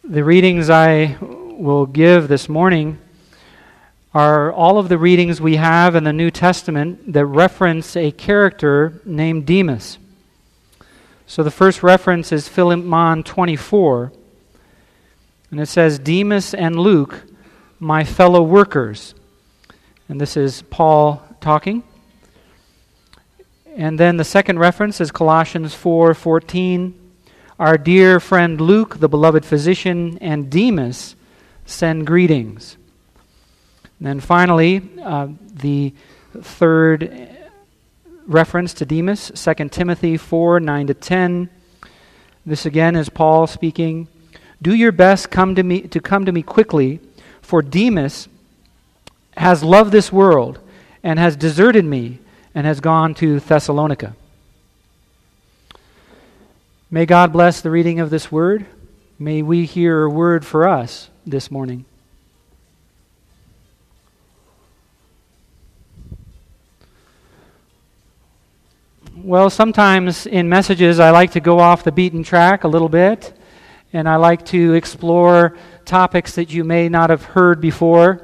The readings I will give this morning are all of the readings we have in the New Testament that reference a character named Demas. So the first reference is Philemon 24, and it says, Demas and Luke, my fellow workers. And this is Paul talking. And then the second reference is Colossians 4:14. Our dear friend Luke, the beloved physician, and Demas send greetings. And then finally, the third reference to Demas, 2 Timothy 4:9-10. This again is Paul speaking. Do your best to come to me quickly, for Demas has loved this world and has deserted me and has gone to Thessalonica. May God bless the reading of this word. May we hear a word for us this morning. Well, sometimes in messages I like to go off the beaten track a little bit, and I like to explore topics that you may not have heard before.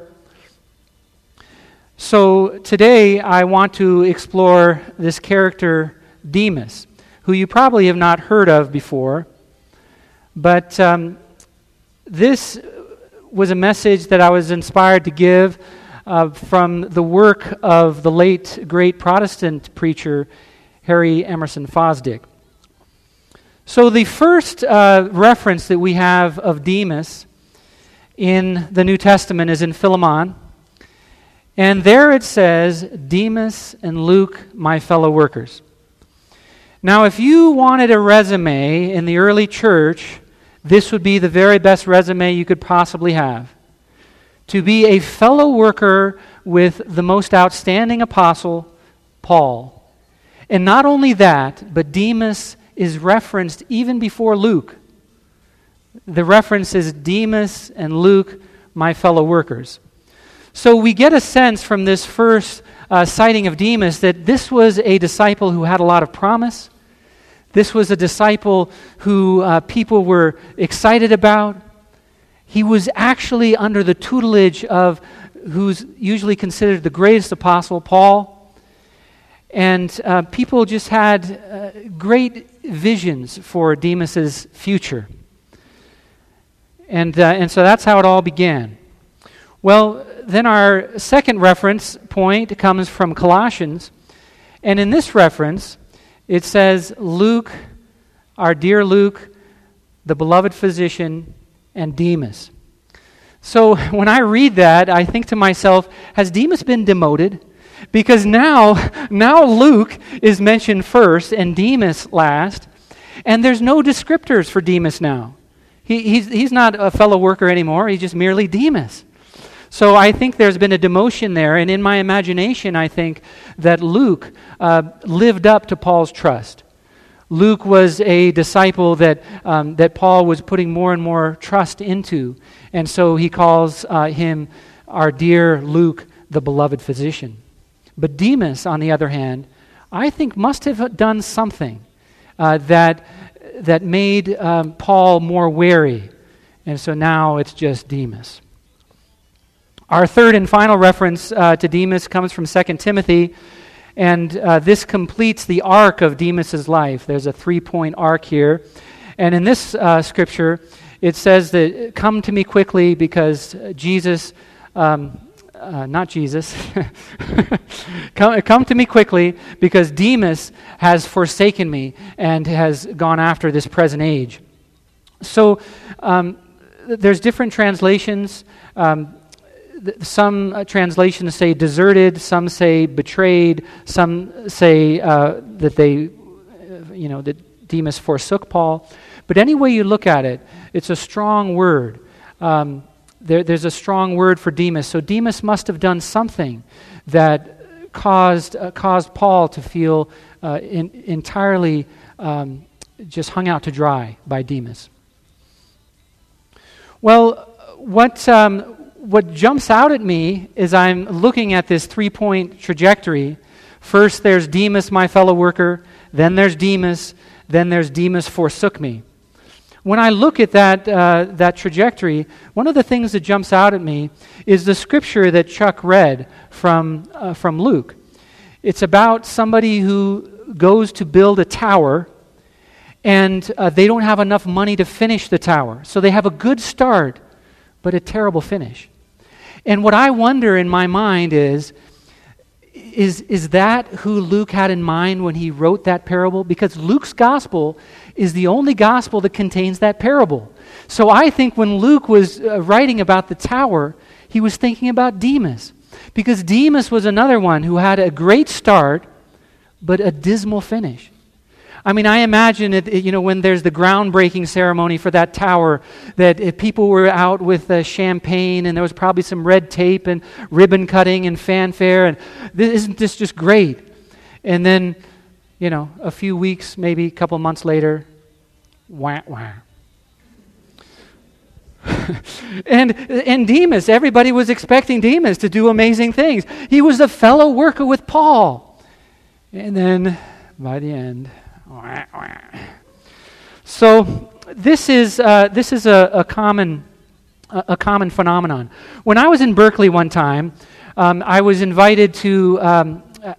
So today I want to explore this character Demas, who you probably have not heard of before. But this was a message that I was inspired to give from the work of the late great Protestant preacher Harry Emerson Fosdick. So the first reference that we have of Demas in the New Testament is in Philemon. And there it says, Demas and Luke, my fellow workers. Now, if you wanted a resume in the early church, this would be the very best resume you could possibly have. To be a fellow worker with the most outstanding apostle, Paul. And not only that, but Demas is referenced even before Luke. The reference is Demas and Luke, my fellow workers. So we get a sense from this first citing of Demas that this was a disciple who had a lot of promise. This was a disciple who people were excited about. He was actually under the tutelage of who's usually considered the greatest apostle, Paul. And people just had great visions for Demas's future. And so that's how it all began. Well, then our second reference point comes from Colossians. And in this reference, it says, Luke, our dear Luke, the beloved physician, and Demas. So when I read that, I think to myself, has Demas been demoted? Because now Luke is mentioned first and Demas last, and there's no descriptors for Demas now. He's not a fellow worker anymore, he's just merely Demas. So I think there's been a demotion there, and in my imagination, I think that Luke lived up to Paul's trust. Luke was a disciple that Paul was putting more and more trust into, and so he calls him our dear Luke, the beloved physician. But Demas, on the other hand, I think must have done something that made Paul more wary, and so now it's just Demas. Our third and final reference to Demas comes from 2 Timothy, and this completes the arc of Demas's life. There's a 3-point arc here. And in this scripture, it says that, come to me quickly because Jesus, not Jesus, come to me quickly because Demas has forsaken me and has gone after this present age. So there's different translations. Some translations say deserted, some say betrayed, some say that Demas forsook Paul. But any way you look at it, it's a strong word. There's a strong word for Demas. So Demas must have done something that caused Paul to feel entirely just hung out to dry by Demas. Well, what jumps out at me is I'm looking at this 3-point trajectory. First, there's Demas, my fellow worker. Then there's Demas forsook me. When I look at that trajectory, one of the things that jumps out at me is the scripture that Chuck read from Luke. It's about somebody who goes to build a tower, and they don't have enough money to finish the tower. So they have a good start, but a terrible finish. And what I wonder in my mind is that who Luke had in mind when he wrote that parable? Because Luke's gospel is the only gospel that contains that parable. So I think when Luke was writing about the tower, he was thinking about Demas. Because Demas was another one who had a great start, but a dismal finish. I mean, I imagine when there's the groundbreaking ceremony for that tower, that if people were out with champagne, and there was probably some red tape and ribbon cutting and fanfare, and isn't this just great? And then, a few weeks, maybe a couple months later, wah, wah. And Demas, everybody was expecting Demas to do amazing things. He was a fellow worker with Paul. And then, by the end, wah, wah. So this is a common phenomenon. When I was in Berkeley one time, I was invited to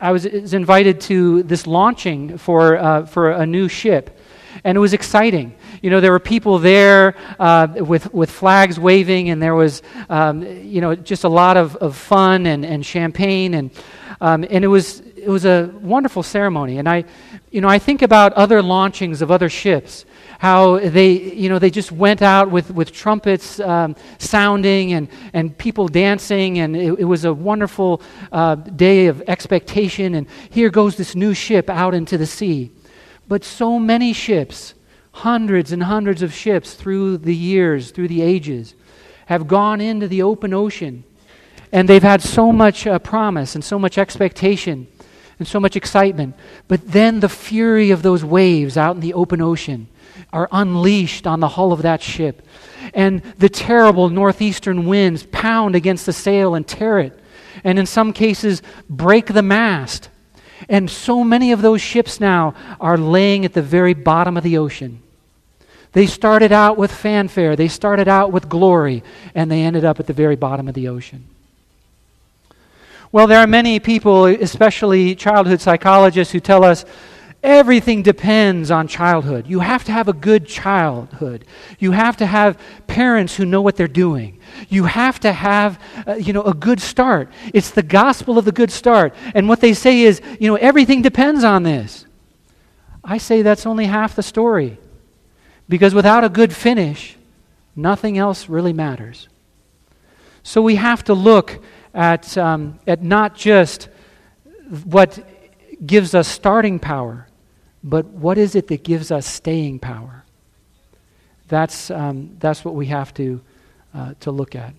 this launching for a new ship, and it was exciting. There were people there with flags waving, and there was just a lot of fun and champagne, and it was a wonderful ceremony. And I think about other launchings of other ships, how they just went out with trumpets sounding and people dancing, and it was a wonderful day of expectation. And here goes this new ship out into the sea. But so many ships, hundreds and hundreds of ships through the years, through the ages, have gone into the open ocean, and they've had so much promise and so much expectation and so much excitement. But then the fury of those waves out in the open ocean are unleashed on the hull of that ship, and the terrible northeastern winds pound against the sail and tear it, and in some cases break the mast. And so many of those ships now are laying at the very bottom of the ocean. They started out with fanfare, they started out with glory, and they ended up at the very bottom of the ocean. Well, there are many people, especially childhood psychologists, who tell us everything depends on childhood. You have to have a good childhood. You have to have parents who know what they're doing. You have to have, a good start. It's the gospel of the good start. And what they say is, everything depends on this. I say that's only half the story. Because without a good finish, nothing else really matters. So we have to look at not just what gives us starting power, but what is it that gives us staying power? That's what we have to look at.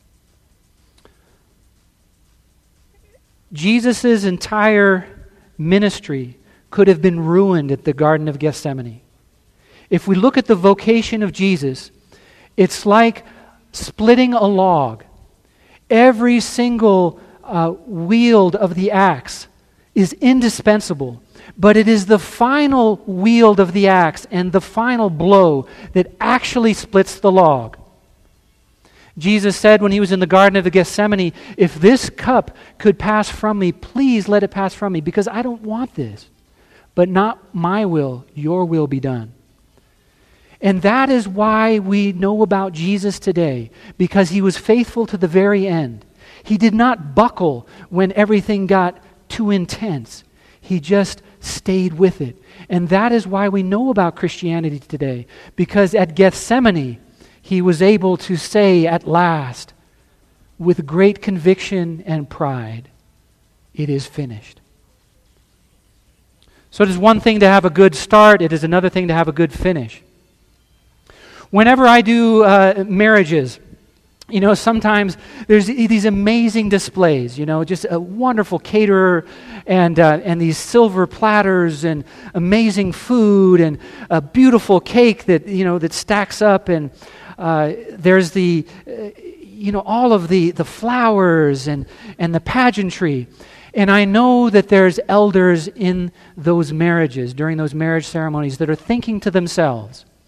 Jesus' entire ministry could have been ruined at the Garden of Gethsemane. If we look at the vocation of Jesus, it's like splitting a log. Every single wield of the axe is indispensable, but it is the final wield of the axe and the final blow that actually splits the log. Jesus said when he was in the Garden of Gethsemane, if this cup could pass from me, please let it pass from me, because I don't want this. But not my will, your will be done. And that is why we know about Jesus today, because he was faithful to the very end. He did not buckle when everything got too intense. He just stayed with it. And that is why we know about Christianity today, because at Gethsemane, he was able to say at last, with great conviction and pride, it is finished. So it is one thing to have a good start, it is another thing to have a good finish. Whenever I do marriages, sometimes there's these amazing displays, just a wonderful caterer and these silver platters and amazing food and a beautiful cake that stacks up, and there's the all of the flowers and the pageantry. And I know that there's elders in those marriages, during those marriage ceremonies, that are thinking to themselves,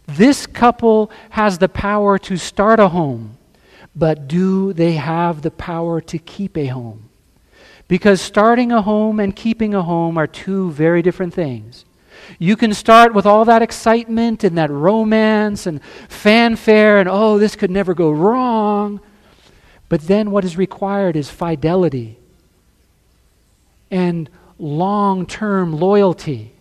This couple has the power to start a home, but do they have the power to keep a home? Because starting a home and keeping a home are two very different things. You can start with all that excitement and that romance and fanfare and, oh, this could never go wrong. But then what is required is fidelity and long-term loyalty.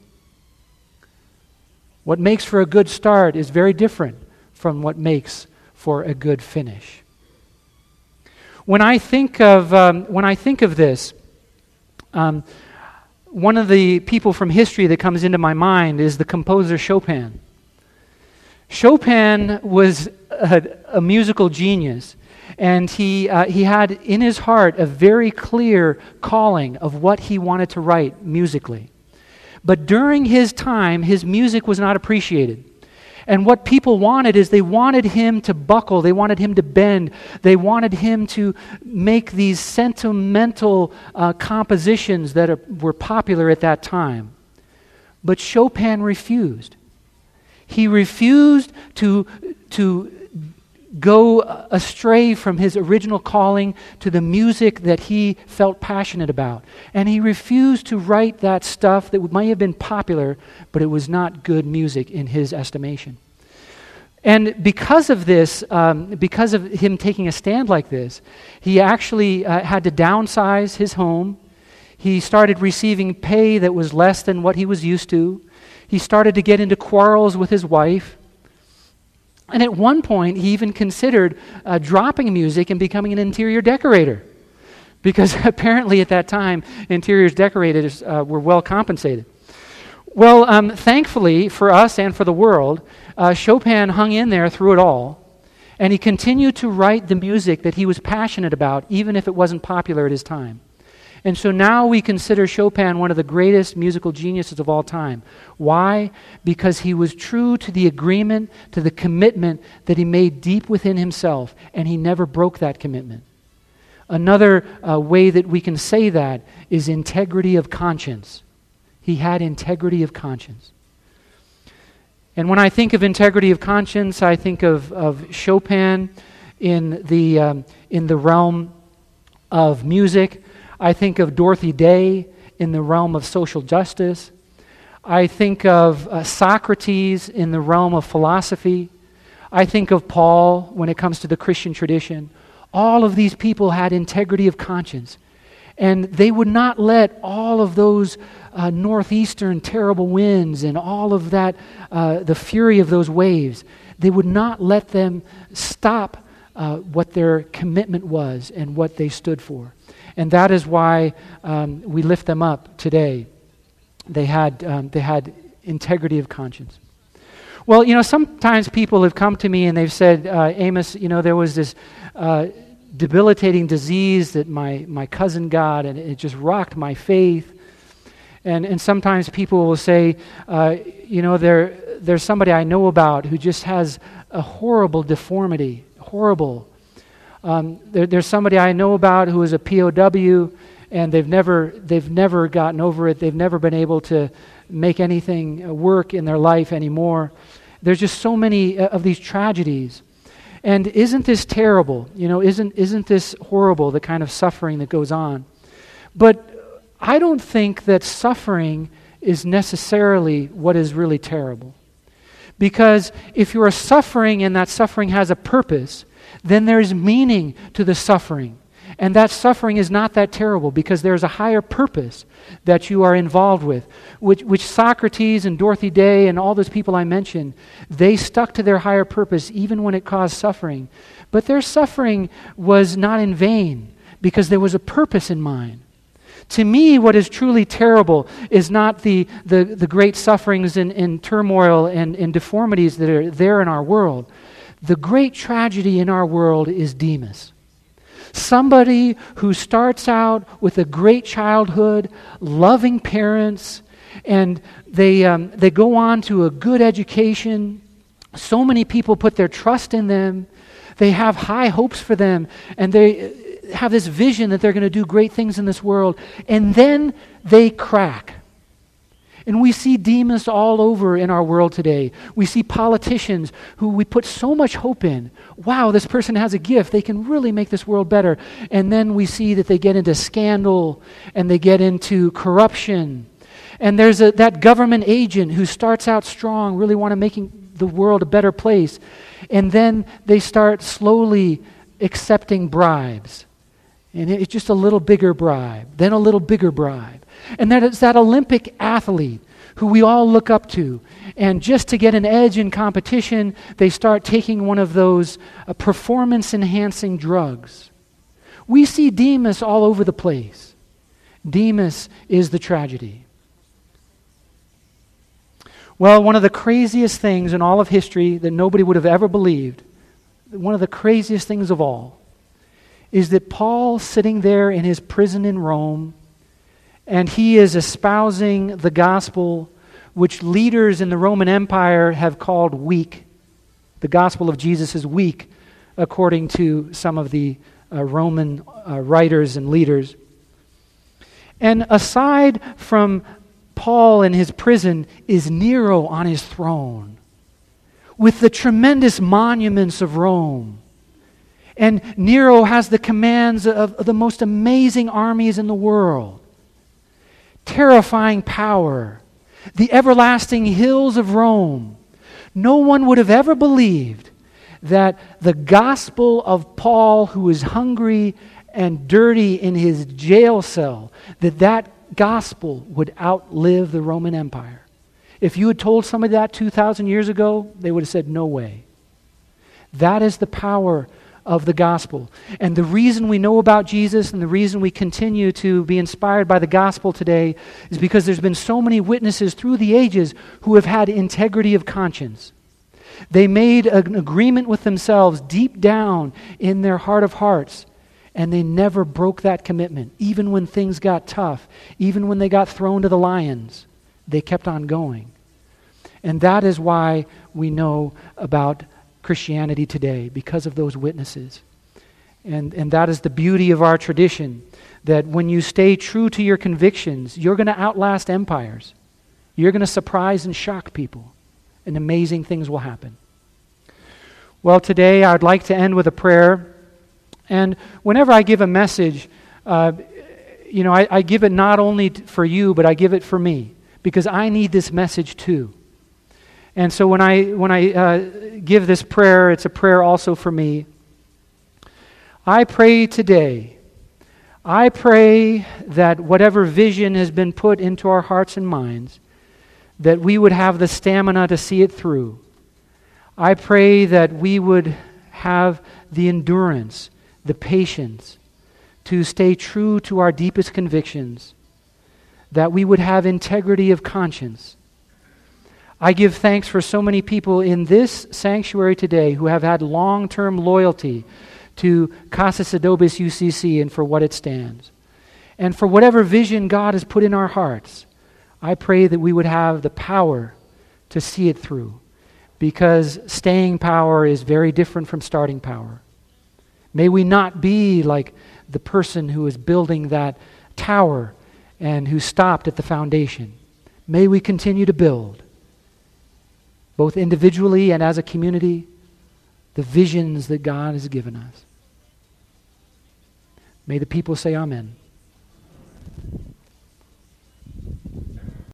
What makes for a good start is very different from what makes for a good finish. When I think of this, one of the people from history that comes into my mind is the composer Chopin. Chopin was a musical genius, and he had in his heart a very clear calling of what he wanted to write musically. But during his time, his music was not appreciated. And what people wanted is they wanted him to buckle, they wanted him to bend, they wanted him to make these sentimental compositions that were popular at that time. But Chopin refused. He refused to go astray from his original calling to the music that he felt passionate about. And he refused to write that stuff that might have been popular, but it was not good music in his estimation. And because of this, because of him taking a stand like this, he actually had to downsize his home. He started receiving pay that was less than what he was used to. He started to get into quarrels with his wife. And at one point, he even considered dropping music and becoming an interior decorator. Because apparently at that time, interior decorators were well compensated. Well, thankfully for us and for the world, Chopin hung in there through it all. And he continued to write the music that he was passionate about, even if it wasn't popular at his time. And so now we consider Chopin one of the greatest musical geniuses of all time. Why? Because he was true to the agreement, to the commitment that he made deep within himself, and he never broke that commitment. Another way that we can say that is integrity of conscience. He had integrity of conscience. And when I think of integrity of conscience, I think of Chopin in the realm of music. I think of Dorothy Day in the realm of social justice. I think of Socrates in the realm of philosophy. I think of Paul when it comes to the Christian tradition. All of these people had integrity of conscience. And they would not let all of those northeastern terrible winds and all of that, the fury of those waves, they would not let them stop what their commitment was and what they stood for. And that is why we lift them up today. They had integrity of conscience. Well, sometimes people have come to me and they've said, Amos, there was this debilitating disease that my cousin got, and it just rocked my faith. And sometimes people will say, there's somebody I know about who just has a horrible deformity, horrible. There's somebody I know about who is a POW, and they've never gotten over it. They've never been able to make anything work in their life anymore. There's just so many of these tragedies. And isn't this terrible? Isn't this horrible, the kind of suffering that goes on? But I don't think that suffering is necessarily what is really terrible. Because if you are suffering and that suffering has a purpose, then there's meaning to the suffering. And that suffering is not that terrible because there's a higher purpose that you are involved with, which Socrates and Dorothy Day and all those people I mentioned, they stuck to their higher purpose even when it caused suffering. But their suffering was not in vain because there was a purpose in mind. To me, what is truly terrible is not the great sufferings and turmoil and deformities that are there in our world. The great tragedy in our world is Demas. Somebody who starts out with a great childhood, loving parents, and they go on to a good education. So many people put their trust in them. They have high hopes for them, and they have this vision that they're going to do great things in this world, and then they crack. And we see Demas all over in our world today. We see politicians who we put so much hope in. Wow, this person has a gift. They can really make this world better. And then we see that they get into scandal and they get into corruption. And there's that government agent who starts out strong, really want to making the world a better place. And then they start slowly accepting bribes. And it's just a little bigger bribe, then a little bigger bribe. And that is that Olympic athlete who we all look up to. And just to get an edge in competition, they start taking one of those performance-enhancing drugs. We see Demas all over the place. Demas is the tragedy. Well, one of the craziest things in all of history that nobody would have ever believed, one of the craziest things of all, is that Paul, sitting there in his prison in Rome, and he is espousing the gospel which leaders in the Roman Empire have called weak. The gospel of Jesus is weak, according to some of the Roman writers and leaders. And aside from Paul in his prison is Nero on his throne, with the tremendous monuments of Rome. And Nero has the commands of the most amazing armies in the world. Terrifying power. The everlasting hills of Rome. No one would have ever believed that the gospel of Paul, who is hungry and dirty in his jail cell, that gospel would outlive the Roman Empire. If you had told somebody that 2,000 years ago, they would have said, no way. That is the power of the gospel. And the reason we know about Jesus and the reason we continue to be inspired by the gospel today is because there's been so many witnesses through the ages who have had integrity of conscience. They made an agreement with themselves deep down in their heart of hearts, and they never broke that commitment. Even when things got tough, even when they got thrown to the lions, they kept on going. And that is why we know about Christianity today, because of those witnesses. And that is the beauty of our tradition, that when you stay true to your convictions, you're going to outlast empires. You're going to surprise and shock people, and amazing things will happen. Well, today I'd like to end with a prayer. And whenever I give a message, I give it not only for you, but I give it for me, because I need this message too. And so when I give this prayer, it's a prayer also for me. I pray today, I pray that whatever vision has been put into our hearts and minds, that we would have the stamina to see it through. I pray that we would have the endurance, the patience to stay true to our deepest convictions, that we would have integrity of conscience. I give thanks for so many people in this sanctuary today who have had long-term loyalty to Casas Adobes UCC and for what it stands. And for whatever vision God has put in our hearts, I pray that we would have the power to see it through, because staying power is very different from starting power. May we not be like the person who is building that tower and who stopped at the foundation. May we continue to build, both individually and as a community, the visions that God has given us. May the people say amen.